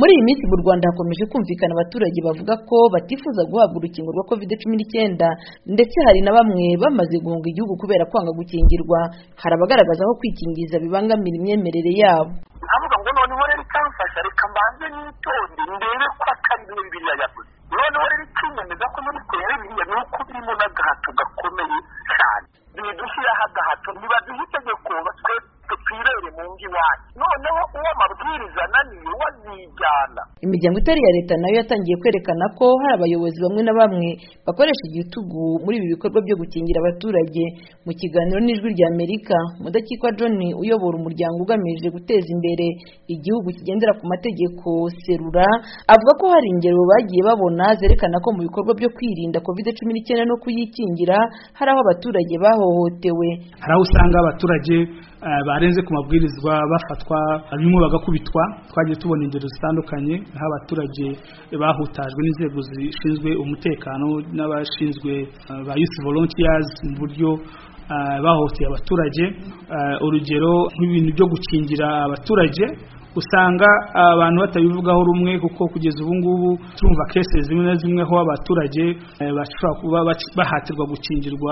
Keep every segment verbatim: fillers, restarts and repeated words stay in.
Muri iyi minsi mu Rwanda hakomeje kumvikana abaturage bavuga ko batifuza guhabwa urukingo rwa covid cumi n'icyenda ndetse hari na bamwe bamaze guhunga igihugu kubera kwanga gukingirwa. Hari abagaragaza ko kwikingiza bibangamira imyemerere yabo. Avuga ngo noneho rero ikamfasha reka mbanze nitonde ndebe ko atari Bibiliya yavuze. Noneho rero ikinyemeza ko muri twe Bibiliya ni uko birimo n'agahato gakomeye cyane. Bidushyiraho agahato ntibaduhe itegeko batwe twirere mu ngi wacu. Noneho uwo mabwiriza naniye wazijyana. Imiryango itari ya leta nayo yatangiye kwerekana ko hari abayobozi bamwe na bamwe bakoresha igitugu muri ibi bikorwa byo gukingira abaturage. Mu kiganiro n'Ijwi rya Amerika, Mudakikwa John uyobora umuryango ugamije guteza imbere igihugu kigendera ku mategeko Serura, avuga ko hari ingero bagiye babona zerekana ko mu bikorwa byo kwirinda covid cumi n'icyenda no kuyikingira hari aho abaturage bahohotewe. Hari aho usanga abaturage barenze ku mabwirizwa bafatwa bimwe bagakubitwa. Twagiye tubona ingero zitandukanye aho abaturage bahutajwe n'inzego zishinzwe umutekano n'abashinzwe ba youth volunteers mu buryo bahohoteye abaturage. Urugero nk'ibintu byo gukingira abaturage usanga abantu batabivugaho rumwe kuko kugeza ubu ngubu turumva cases zimwe na zimwe aho abaturage bashobora kuba bahatirwa gukingirwa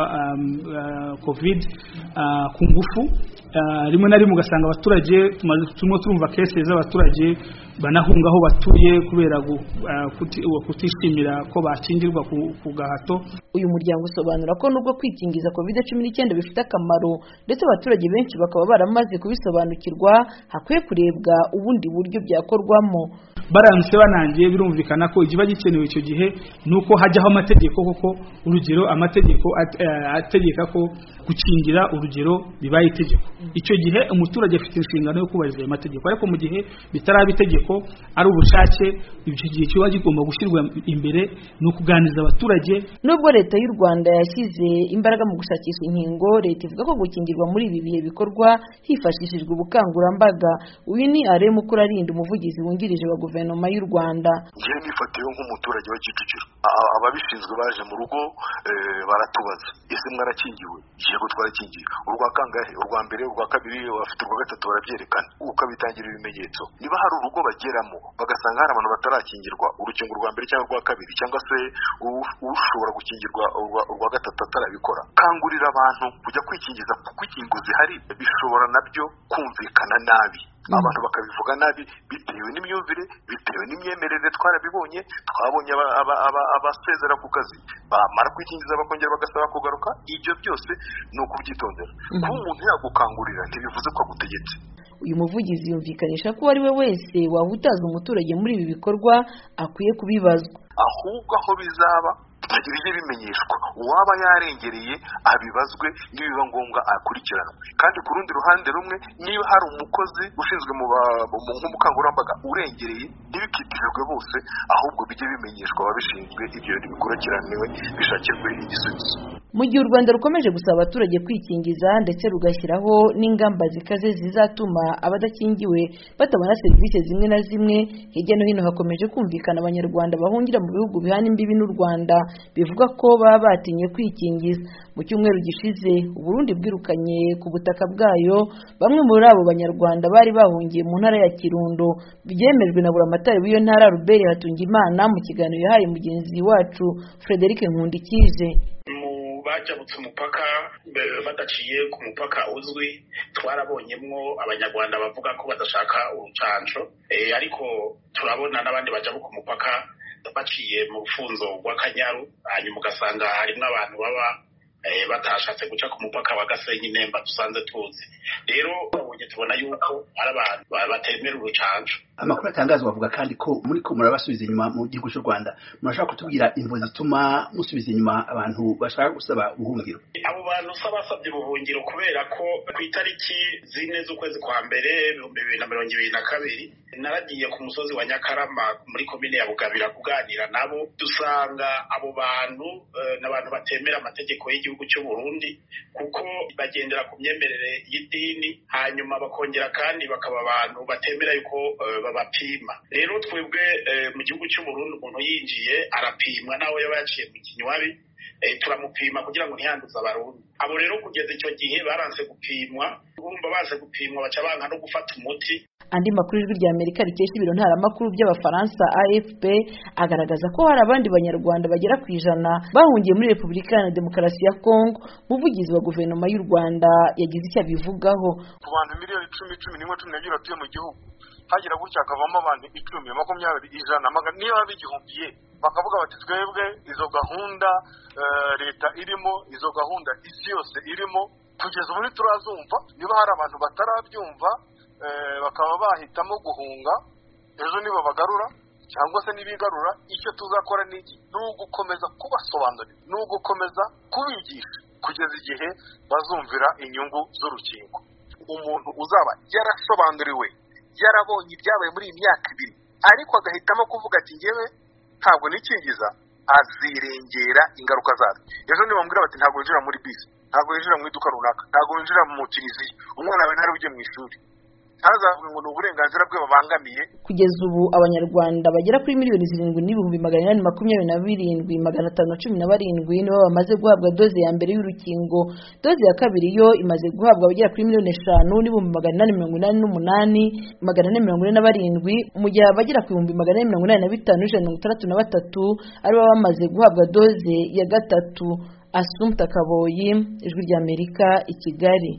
covid ku ngufu. Rimwe na rimwe ugasanga abaturage turimo turumva cases z'abaturage banahunga aho batuye kubera kutishimira ko bakingirwa ku gahato. Uyu muryango usobanura ko nubwo kwikingiza covid cumi n'icyenda bifite akamaro ndetse abaturage benshi bakaba baramaze kubisobanukirwa, hakwiye kurebwa ubundi buryo byakorwamo. Baramutse banangiye birumvikana ko igiba gikenewe icyo gihe nuko hajyaho amategeko koko. Urugero amategeko ategeka ko gukingira urugero bibaye itegeko. Icyo gihe umuturage afite inshingano yo kubahiriza ayo mategeko, ariko mu gihe bitaraba itegeko ari ubushake, icyo gihe kiba kigomba gushyirwa imbere no kuganiriza abaturage. Nubwo leta y'u Rwanda yashyize imbaraga mu gushakisha inkingo, leta ivuga ko gukingirwa muri ibi bihe bikorwa hifashishijwe ubukangurambaga. Uyu ni Alain Mukurarinda, umuvugizi wungirije wa guverinoma y'u Rwanda. Ngiye nifatiye nk'umuturage wa Kicukiro, ababishinzwe baje mu rugo baratubaza ese mwarakingiwe? Yego twarakingiye. Urwa kangahe? Urwa mbere, urwa kabiri, bafite urwa gatatu, barabyerekana ukabitangira ibimenyetso. Niba hari urugo bageramo bagasanga hari abantu batarakingirwa urukingo rwa mbere cyangwa urwa kabiri cyangwa se ushobora gukingirwa urwa gatatu atarabikora, kangurira abantu kujya kwikingiza kuko inkingo zihari bishobora nabyo kumvikana nabi. Abantu bakabivuga nabi bitewe n'imyumvire, bitewe n'imyemerere. Twarabibonye, twabonye abasezera ku kazi bamara kwikingiza bakongera bagasaba kugaruka. Ibyo byose ni ukubyitondera. Kuba umuntu yagukangurira ntibivuze ko agutegetse. Uyu muvugizi yumvikanisha ko ari we wese wahutaza umuturage muri ibi bikorwa akwiye kubibazwa, ahubwo aho bizaba bagira ibyo bimenyeshwa, uwaba yarengereye abibazwe, nibiba ngombwa akurikiranwe. Kandi ku rundi ruhande rumwe, niba hari umukozi ushinzwe mu nk'umukangurambaga urengereye, ntibikitirirwe bose, ahubwo bijye bimenyeshwa ababishinzwe, ibyo bikurikiraniwe bishakirwe igisubizo. Mu gihe u Rwanda rukomeje gusaba abaturage kwikingiza ndetse rugashyiraho n'ingamba zikaze zizatuma abadakingiwe batabona serivisi zimwe na zimwe, hirya no hino hakomeje kumvikana abanyarwanda bahungira mu bihugu bihana imbibi n'u Rwanda bivuga ko baba batinye kwikingiza. Mu cyumweru gishize Burundi bwirukanye ku butaka bwayo bamwe muri abo banyarwanda bari bahungiye mu ntara ya Kirundo, byemejwe na buramatari w'iyo ntara Robert Hatungimana mu kiganiro yahaye mugenzi wacu Frederic Nkundikije. Bajabutse umupaka badaciye ku mupaka uzwi, twarabonyemwo abanyarwanda bavuga ko badashaka urucanco, ariko turabona n'abandi bajabuka umupaka baciye mu rufunzo rw'Akanyaru, hanyuma ugasanga harimwo abantu baba batashatse guca ku mupaka wa Gasenyi Nemba dusanze tuzi. Rero ubonye tubona yuko ari abantu batemera urucanco. Amakuru atangazwa avuga kandi ko muri ko murabasubiza inyuma mu gihugu cy'u Rwanda. Murashaka kutubwira imvo zituma musubiza inyuma abantu bashaka gusaba ubuhungiro? Abo bantu sabasabye ubuhungiro kubera ko ku itariki zine z'ukwezi kwa mbere ibihumbi bibiri na mirongo ibiri na kabiri naragiye ku musozi wa Nyakarama muri komine ya Bugabira kuganira nabo, dusanga abo bantu n'abantu batemera amategeko y'igihugu cy'u Burundi kuko bagendera ku myemerere y'idini, hanyuma bakongera kandi bakaba abantu batemera yuko babapima. Rero twebwe mu gihugu cy'u Burundi umuntu yinjiye arapimwa nawe yaba yaciye mu kinywabi, turamupima kugira ngo ntiyanduze abarundi. Abo rero kugeza icyo gihe baranse gupimwa, urumva baje gupimwa baca banka no gufata umuti. Andi makuru y'ijwi rya Amerika rikesha ibiro ntaramakuru by'abafaransa A F P agaragaza ko hari abandi banyarwanda bagera ku ijana bahungiye muri Repubulika Iharanira Demokarasi ya Kongo. Umuvugizi wa guverinoma y'u Rwanda yagize icyo abivugaho. Ku bantu miliyoni icumi cumi n'imwe cumi n'ebyiri batuye mu gihugu hagira gutya akavamo abantu icumi makumyabiri ijana niyo babigihumbiye bakavuga bati twebwe izo gahunda leta irimo izo gahunda isi yose irimo kugeza ubu turazumva. Niba hari abantu batarabyumva bakaba bahitamo guhunga ejo nibo bagarura cyangwa se nibigarura, icyo tuzakora niki ni ugukomeza kubasobanurira, ni ugukomeza kubigisha kugeza igihe bazumvira inyungu z'urukingo. Umuntu uzaba yarasobanuriwe yarabonye ibyabaye muri iyi myaka ibiri ariko agahitamo kuvuga ati ngewe ntabwo nikingiza, azirengera ingaruka zazo. Ejo nibambwira bati ntabwo winjira muri bisi, ntabwo winjira mu iduka runaka, ntabwo winjira mu kiliziya, umwana wawe ntari ujye mu ishuri, hazavuga ngo ni uburenganzira bwe babangamiye. Kugeza ubu abanyarwanda bagera kuri miliyoni zirindwi n'ibihumbi magana inani makumyabiri na birindwi magana atanu na cumi na barindwi nibo bamaze guhabwa doze ya mbere y'urukingo. Doze ya kabiri yo imaze guhabwa abagera kuri miliyoni eshanu n'ibihumbi magana inani mirongo inani n'umunani magana ane mirongo ine na barindwi, mu gihe abagera ku bihumbi magana ane mirongo inani na bitanu n'ijana mirongo itandatu na batatu aribo bamaze guhabwa doze ya gatatu. Assumpta Kaboyi, Ijwi rya Amerika, i Kigali.